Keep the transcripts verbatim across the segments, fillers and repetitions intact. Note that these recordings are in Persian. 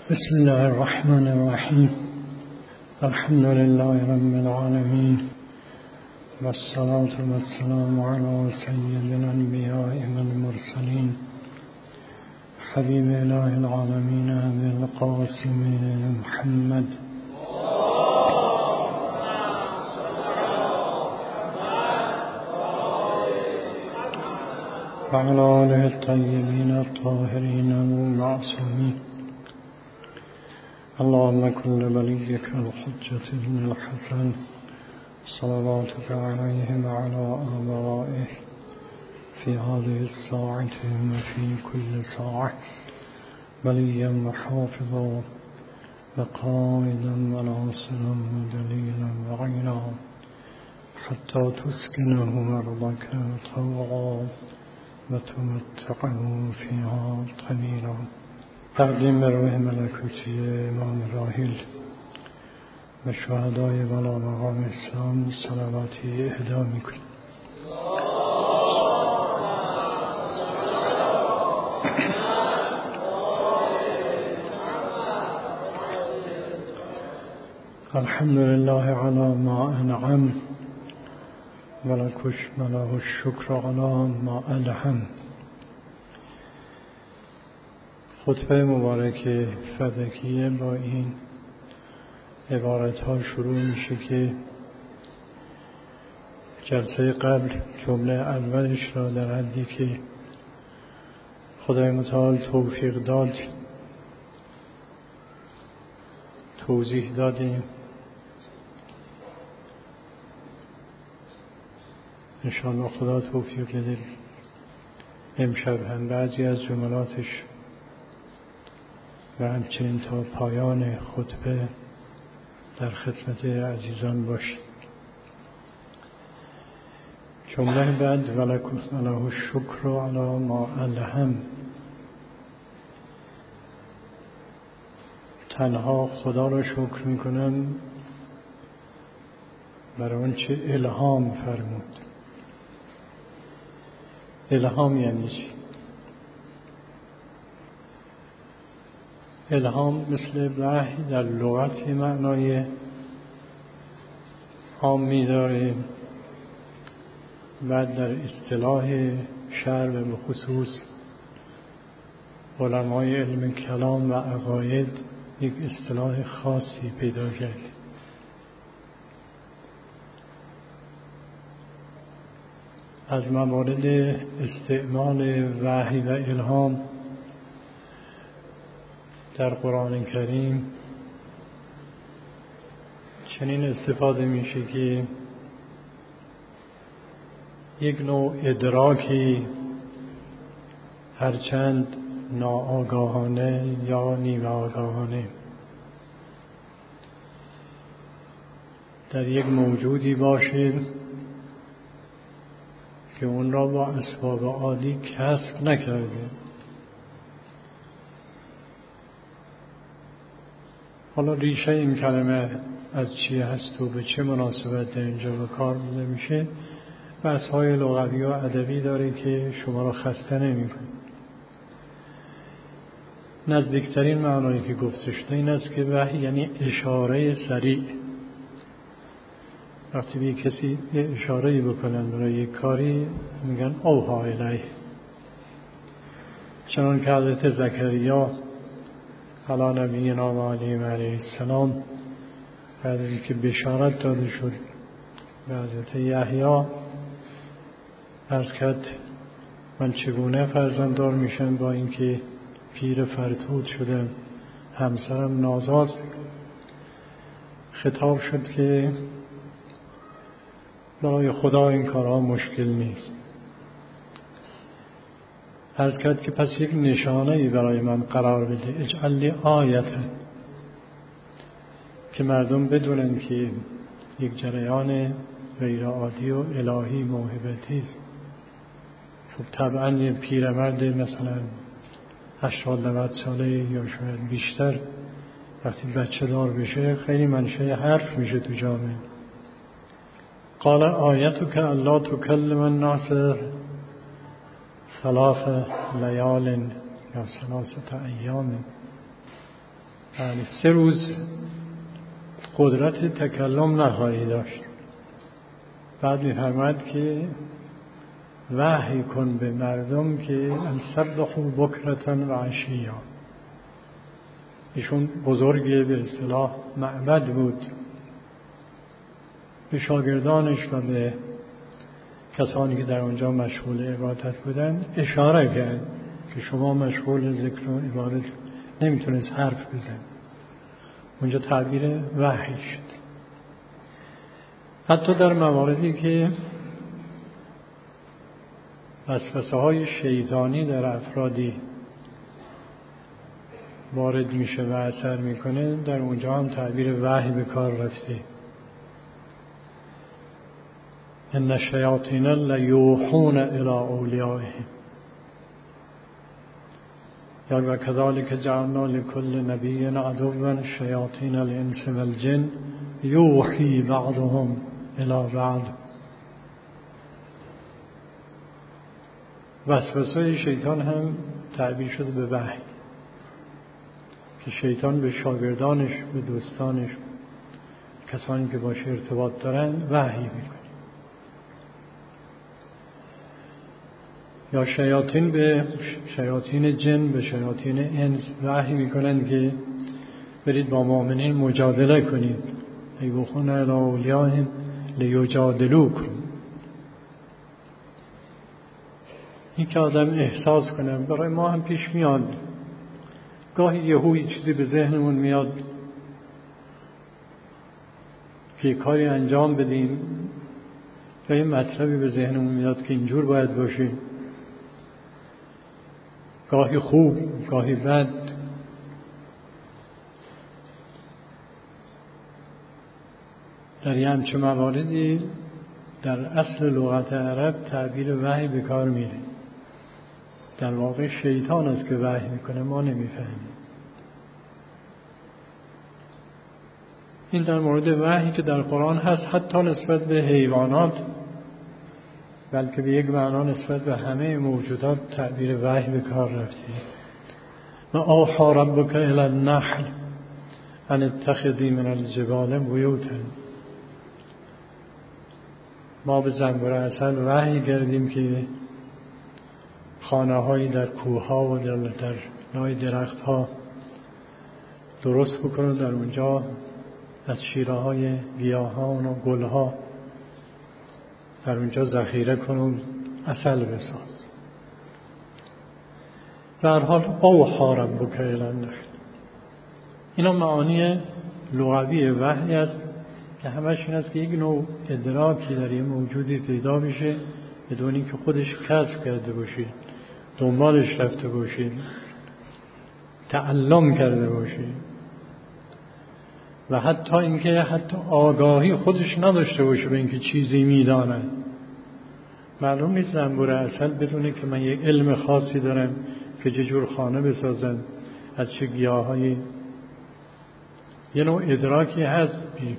بسم الله الرحمن الرحيم. الحمد لله رب العالمين، والصلاة والسلام على سيد الأنبياء والمرسلين حبيب إله العالمين أبي القاسم محمد وعلى آله الطيبين الطاهرين المعصومين. اللهم كن لوليك الحجة بن الحسن صلواتك عليه وعلى آبائه في هذه الساعة وفي كل ساعة وليا وحافظا وقائدا وناصرا ودليلا وعينا حتى تسكنه أرضك طوعا وتمتعه فيها طويلا. تقدیم به روح ملکوتی امام راحل و شهدای بالا مقام اسلام صلواتی اهدا میکنیم. الحمد لله على ما انعم ولکش وله الشکر على ما الهم. خطبه مبارک فدکیه با این عبارت ها شروع میشه که جلسه قبل جمله اولش را در حدی که خدای متعال توفیق داد توضیح دادیم. انشاءالله خدا توفیق بده امشب هم بعضی از جملاتش و همچنین تا پایان خطبه در خدمت عزیزان باشید. جمله بعد ولکه الشکر علی ما الهم. تنها خدا را شکر میکنم برای اون چه الهام فرمود. الهام یعنی چی؟ الهام مثل وحی در لغت معنای عامی داره، بعد در اصطلاح شرع و خصوص علمای علم کلام و عقاید یک اصطلاح خاصی پیدا کرد. از موارد استعمال وحی و الهام در قرآن کریم چنین استفاده میشه که یک نوع ادراکی هرچند ناآگاهانه یا نیمه آگاهانه در یک موجودی باشه که اون را با اسباب عادی کسب نکرده. حالا ریشه این کلمه از چی هست و به چه مناسبت در اینجا به کار برده میشه بحث‌های لغوی و ادبی داره که شما را خسته نمی‌کنه. نزدیکترین معنایی که گفته شده این است که وحی یعنی اشاره سریع. وقتی به کسی یه اشاره‌ای بکنن برای یک کاری میگن اوحی الیه. چنان که حضرت زکریا علی نبینا و علیه علیه السلام بعد از اینکه بشارت داده شد به حضرت یحیی عرض کرد من چگونه فرزنددار میشم با اینکه پیر فرتود شدم، همسرم نازاست. خطاب شد که برای خدا این کارها مشکل نیست. عرض کرد که پس یک نشانه‌ای برای من قرار بده، اجعل لی آیة، که مردم بدونن که یک جریان غیر عادی و الهی موهبتی است. خب طبعا یه پیرمرد مثلا هشتاد نود ساله یا شاید بیشتر وقتی بچه دار بشه خیلی منشه حرف میشه تو جامعه. قال آیتک الا تکلم الناس ثلاث لیال یا ثلاثه ایام. یعنی سه روز قدرت تکلم نخواهی داشت. بعد می‌فرماید که وحی کن به مردم که سبحوا بکرة و عشیا. ایشون بزرگی به اصطلاح معبد بود، به شاگردانش و به کسانی که در اونجا مشغول عبادت بودن اشاره کرد که شما مشغول ذکر و عبادت نمیتونید حرف بزن. اونجا تعبیر وحی شد. حتی در مواردی که وسوسه های شیطانی در افرادی وارد میشه و اثر میکنه، در اونجا هم تعبیر وحی به کار رفته. ان الشیاطین لیوحون الی اولیائهم یا و کذالک جعلنا لكل نبی عدوا شیاطین الانس والجن یوحی بعضهم الی بعض. وسوسه شیطان هم تعبیر شده به وحی، که شیطان به شاگردانش، به دوستانش، کسانی که باشه ارتباط دارن وحی میکنه. یا شیاطین به شیاطین جن، به شیاطین انس وحی میکنن که برید با مؤمنین مجادله کنید. ایوخون الی اولیائهم لیجادلوکم. این که آدم احساس کنه. برای ما هم پیش میاد گاهی یهویی چیزی به ذهنمون میاد که کاری انجام بدیم، یا یه مطلبی به ذهنمون میاد که اینجور باید باشه، گاهی خوب گاهی بد. در یه همچه مواردی در اصل لغت عرب تعبیر وحی به کار میره. در واقع شیطان است که وحی میکنه، ما نمیفهمیم. این در مورد وحی که در قرآن هست، حتی نسبت به حیوانات، بلکه به یک معنا نسبت به همه موجودات تعبیر وحی به کار رفته. و اوحی ربک الی النحل ان اتخذی من الجبال بیوتا. ما به زنبور عسل وحی کردیم که خانه هایی در کوه ها و در, در لای درخت ها درست بکنه، در اونجا از شیره های گیاهان و گل ها در اونجا ذخیره کنه، عسل بساز. در حال اوحی ربک الی النحل. اینا معانی لغوی وحی است که همش این است که یک نوع ادراکی در یه موجودی پیدا بشه بدون اینکه خودش کسب کرده باشه، دنبالش رفته باشه، تعلم کرده باشه، و حتی اینکه حتی آگاهی خودش نداشته باشه به اینکه چیزی میدانه. معلوم نیست زنبور عسل بدونه که من یک علم خاصی دارم که چجور خانه بسازم، از چه گیاهایی. یه نوع ادراکی هست،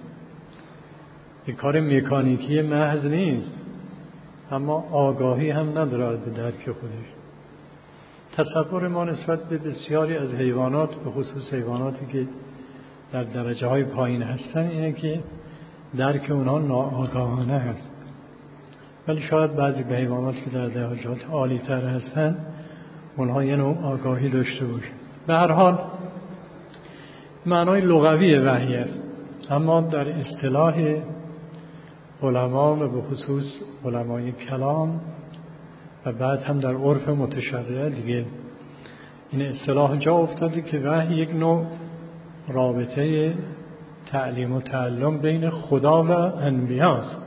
یک کار مکانیکی محض نیست، اما آگاهی هم نداره به درک خودش. تصور ما نسبت به بسیاری از حیوانات، به خصوص حیواناتی که در درجه های پایین هستن، اینه که درک اونها ناآگاهانه هست. ولی شاید بعضی به حیوانات که در درجات عالی تر هستن اونها یه نوع آگاهی داشته باشه. به هر حال معنای لغوی وحی است، اما در اصطلاح علما و به خصوص علمای کلام و بعد هم در عرف متشرع دیگه این اصطلاح جا افتاده که وحی یک نوع رابطه تعلیم و تعلم بین خدا و انبیا است.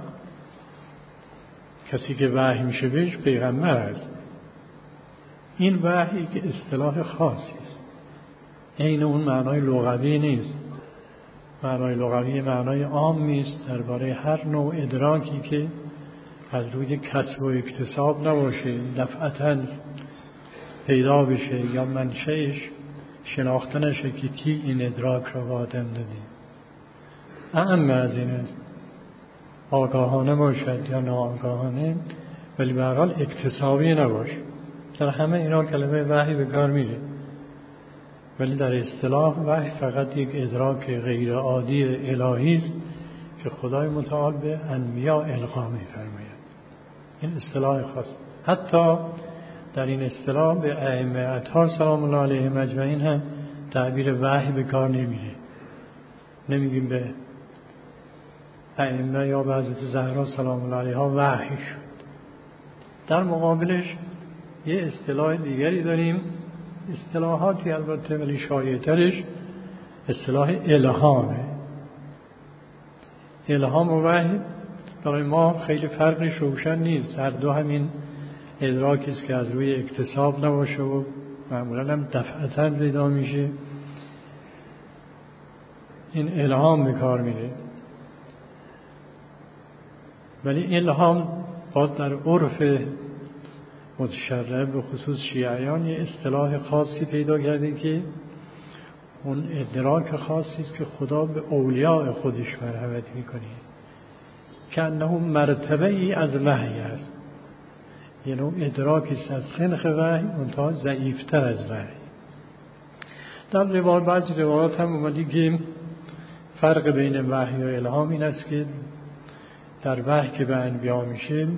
کسی که وحی میشه بهش پیغمبر است. این وحی که اصطلاح خاصی است، این اون معنای لغوی نیست. معنای لغوی معنای عام نیست درباره هر نوع ادراکی که از روی کسب و اکتساب نباشه، دفعتاً پیدا بشه یا منشأش شناخته نشه که کی این ادراک را به آدم دادی. اعم از این است، آگاهانه باشد یا ناآگاهانه، ولی به هر حال اکتسابی نباشه. در همه اینا کلمه وحی به کار میره. ولی در اصطلاح وحی فقط یک ادراک غیر عادی الهی است که خدای متعال به انبیا القا می‌فرماید. این اصطلاح خاص. حتی در این اصطلاح به ائمه اطهار سلام الله علیهم اجمعین هم تعبیر وحی به کار نمیره. نمیگیم به ائمه یا به حضرت زهرا سلام الله علیها وحی شد. در مقابلش یه اصطلاح دیگری داریم، اصطلاحاتی البته ولی شایع‌ترش اصطلاح الهامه. الهام و وحی برای ما خیلی فرقش روشن نیست، هر دو همین ادراکی است که از روی اکتساب نباشه و معمولا هم دفعتاً پیدا میشه. این الهام به کار میره، ولی الهام باز در عرف متشرع به خصوص شیعیان یه اصطلاح خاصی پیدا کرده که اون ادراک خاصی است که خدا به اولیاء خودش مرحمت میکنه که انه مرتبه ای از وحی است، یه نوع ادراکی است از سنخ وحی منتها ضعیفتر از وحی. در روایات بعضی روایات هم اومدی که فرق بین وحی و الهام این است که در وحی که به انبیا میشه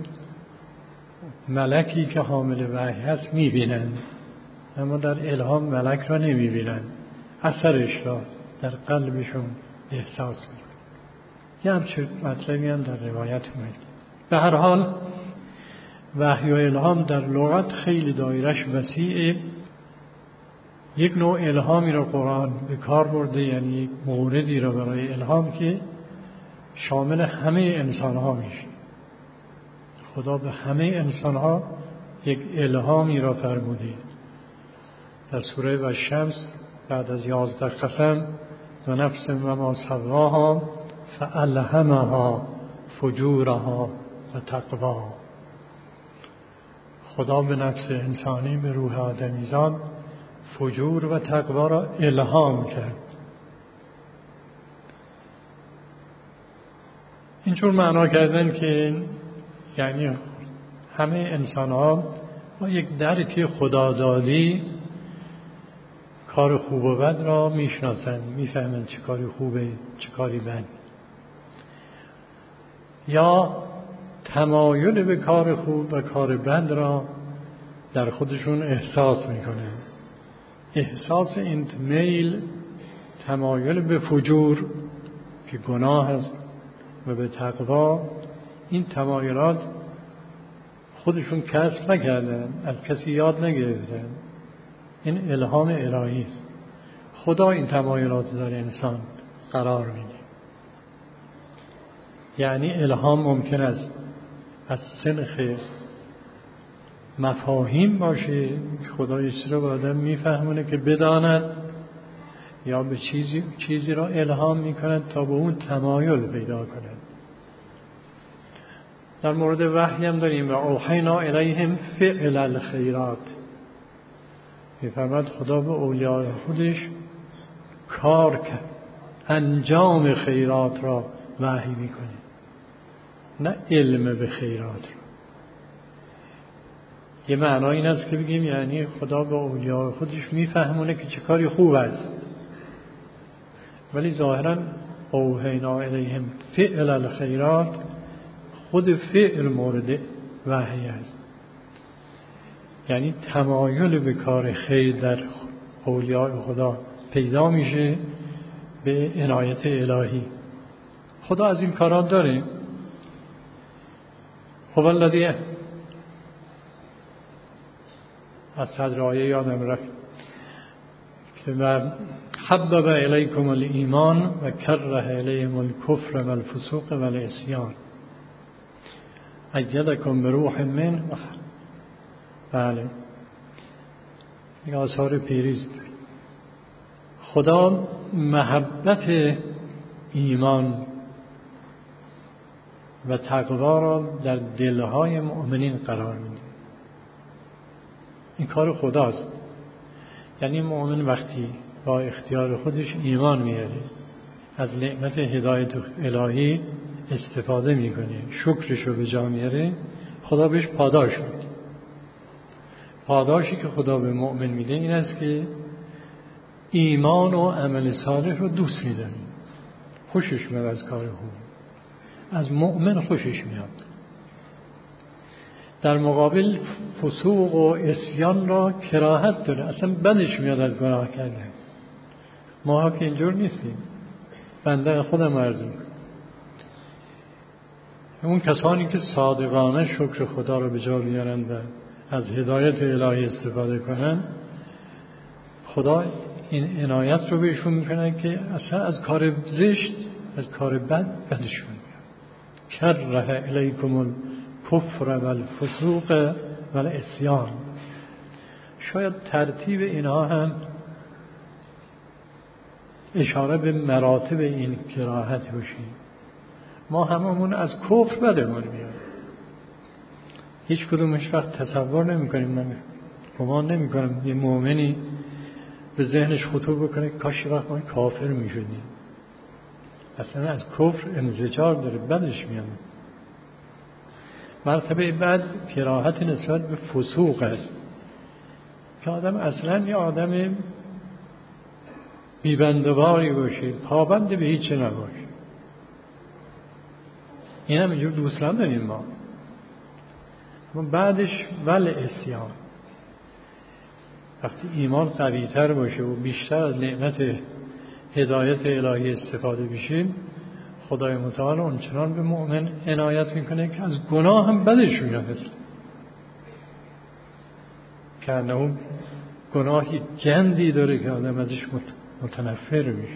ملکی که حامل وحی هست میبینند، اما در الهام ملک را نمیبینند، اثرش را در قلبشون احساس میکنند. یه همچه مطلبی هم در روایت اومد. به هر حال وحی و الهام در لغت خیلی دایرش وسیعه. یک نوع الهامی را قرآن به کار برده، یعنی یک موردی را برای الهام که شامل همه انسان ها میشه. خدا به همه انسان ها یک الهامی را فرموده. در سوره و شمس بعد از یازده قسم و نفس و ما سواها فالهمها فجورها و تقواها، خدا به نفس انسانی به روح آدمیزاد فجور و تقوا را الهام کرد. اینجور معنا کردن که یعنی همه انسان ها با یک درک خدادادی کار خوب و بد را میشناسند، میفهمند چه کاری خوبه چه کاری بد، یا تمایل به کار خوب و کار بد را در خودشون احساس میکنند. احساس این میل، تمایل به فجور که گناه است و به تقوا، این تمایلات خودشون کسب نکردن، از کسی یاد نگرفتن، این الهام الهی است. خدا این تمایلات در انسان قرار میده. یعنی الهام ممکن است از سنخ مفاهیم باشه، خدا یه چیزی رو به آدم میفهمونه که بداند، یا به چیزی چیزی را الهام میکند تا به اون تمایل پیدا کند. در مورد وحی هم داریم و اوحینا الیهم فعل الخیرات، میفرماد خدا به اولیاء خودش کار کرد، انجام خیرات را وحی میکنه، نه علم به خیرات را. یه معنی این است که بگیم یعنی خدا به اولیاء خودش میفهمونه که چه کاری خوب است، ولی ظاهرا اوحینا الیهم فعل الخیرات، خود فعل مورد وحی است. یعنی تمایل به کار خیر در اولیاء خدا پیدا میشه به عنایت الهی. خدا از این کارات داره. هو الذی، از صدر آیه یادم رفت که و حبب الیکم الایمان و کره الیهم الکفر و الفسوق و العصیان ایدکم بروح من. بله، این آثار پیریز. خدا محبت ایمان و تقوا را در دلهای مؤمنین قرار میده. این کار خداست. یعنی مؤمن وقتی با اختیار خودش ایمان میاره، از نعمت هدایت الهی استفاده میکنه، شکرش رو به جا میاره، خدا بهش پاداش میده. پاداشی که خدا به مؤمن میده این است که ایمان و عمل صالح رو دوست می‌داریم، خوشش میاد از کار خوب، از مؤمن خوشش میاد. در مقابل فسوق و عصیان را کراهت داره، اصلا بدش میاد از گناه کردن. ما ها که اینجور نیستیم. بنده خودم عرض میکنم، اون کسانی که صادقانه شکر خدا رو به جا بیارن و از هدایت الهی استفاده کنن، خدا این عنایت رو بهشون میکنه که اصلا از کار زشت، از کار بد بدشون میاد. کره الیکم الکفر و الفسوق و العصیان. شاید ترتیب اینها هم اشاره به مراتب این کراهت باشه. ما هممون از کفر بدمون میاد، هیچ کدومش وقت تصور نمی کنیم. من گمان نمی کنم یه مؤمنی به ذهنش خطور بکنه کاش وقت ما کافر می شدیم. اصلا از کفر انزجار داره، بدش میاد. مرتبه بعد کراهت نسبت به فسوق است که آدم اصلا یه آدم بیبندواری باشه، پابند به هیچ نباشه. این هم اینجور دوست نداریم ما. اما بعدش ول عصیان، وقتی ایمان قوی تر باشه و بیشتر از نعمت هدایت الهی استفاده بشیم، خدای متعال اونچنان به مؤمن عنایت میکنه که از گناه هم بدش میاد. که اون گناهی گندی داره که آدم ازش متنفر میشه.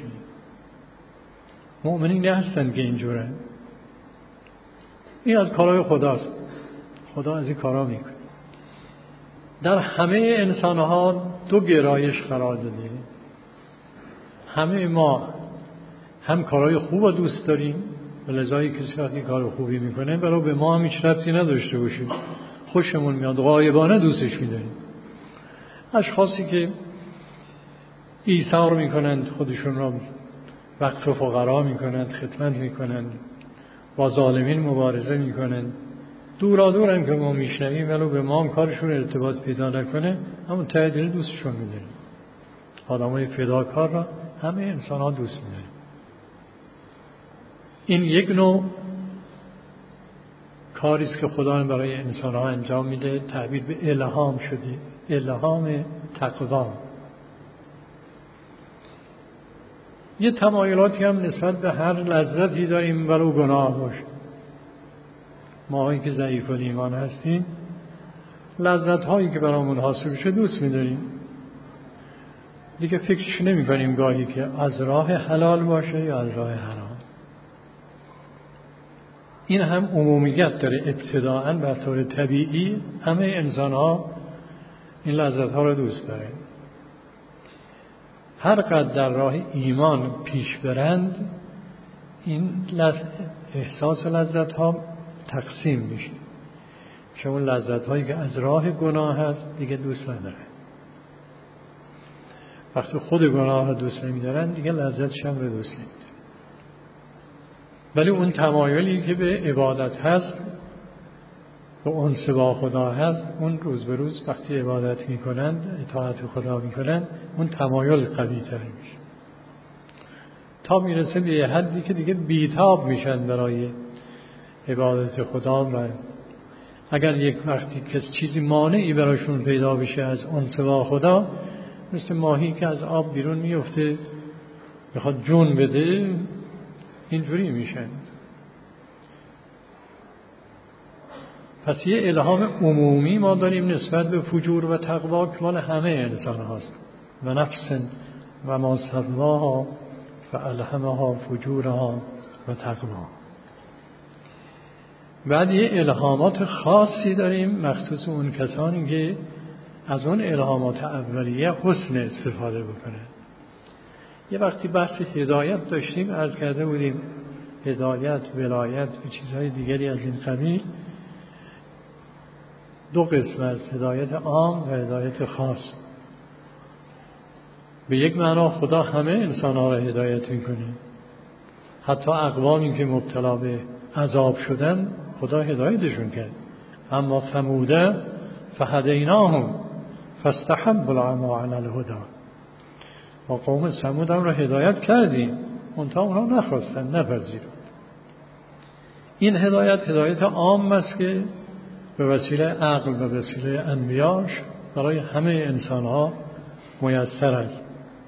مؤمنین هستن که اینجوره. این از کارهای خداست، خدا از این کارها میکنه. در همه انسانها دو گرایش قرار داده. همه ما هم کارهای خوب دوست داریم، ولذا کسی وقتی کار خوبی میکنه برای به ما هم هیچ ربطی نداشته باشیم خوشمون میاد، غایبانه دوستش میداریم. اشخاصی که ایثار میکنند، خودشون را وقف فقرا میکنند، خدمت میکنند، با ظالمین مبارزه میکنند، دورا دورن که ما میشنویم ولو به ما هم کارشون ارتباط پیدا نکنه، همون ته دل دوستشون میداریم. آدمای فداکار را همه انسان ها دوست میداریم. این یک نوع کاری است که خدا برای انسان ها انجام میده، تعبیر به الهام شده، الهام تقوا. یه تمایلاتی هم نسبت به هر لذتی داریم ولو گناه باشه. ما هایی که ضعیف الایمان هستیم، لذت هایی که برامون حاصل بشه دوست می‌داریم. دیگه فکرش نمی کنیم گاهی که از راه حلال باشه یا از راه حرام. این هم عمومیت داره. ابتداءً بر طور طبیعی همه انسان ها این لذت ها رو دوست دارن. هر قدر در راه ایمان پیش برند، این احساس لذت ها تقسیم میشه. که اون لذت هایی که از راه گناه هست دیگه دوست ندارن. وقتی خود گناه رو دوست نمیدارن دیگه لذتش هم رو دوست نمیدارن. ولی اون تمایلی که به عبادت هست، به انس با خدا هست، اون روز به روز وقتی عبادت میکنند، اطاعت خدا میکنند، اون تمایل قوی تر میشه تا میرسه به یه حدی که دیگه بیتاب میشن برای عبادت خدا. و اگر یک وقتی کس چیزی مانعی براشون پیدا بشه از انس با خدا، مثل ماهی که از آب بیرون میفته میخواد جون بده، اینجوری میشن. پس یه الهام عمومی ما داریم نسبت به فجور و تقوا که مال همه انسان هاست. و نفس و ما سواها فالهمها فجورها و تقوا. بعد یه الهامات خاصی داریم مخصوص اون کسانی که از اون الهامات اولیه حسن استفاده بکنه. یه وقتی بحث هدایت داشتیم، عرض کرده بودیم هدایت، ولایت و چیزهای دیگری از این قبیل دو قسم است، هدایت عام و هدایت خاص. به یک معنا خدا همه انسان‌ها را هدایت میکنه، حتی اقوامی که مبتلا به عذاب شدن خدا هدایتشون کرد. اما ثموده فهدیناهم فاستحبوا العمی علی الهدی. با قوم ثمود هم را هدایت کردیم، منتها اونا نخواستن، نپذیرفتن. این هدایت هدایت عام است که به وسیله عقل و به وسیله انبیاش برای همه انسانها میسر است.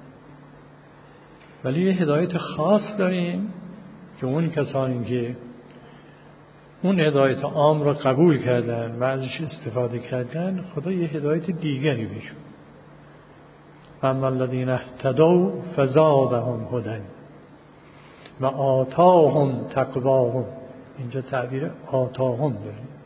ولی یه هدایت خاص داریم که اون کسانی که اون هدایت عام را قبول کردن و ازش استفاده کردن، خدا یه هدایت دیگری بهشون. اما الذین اهتدوا فزادهم هدی و آتاهم تقواهم. اینجا تعبیر آتاهم داریم.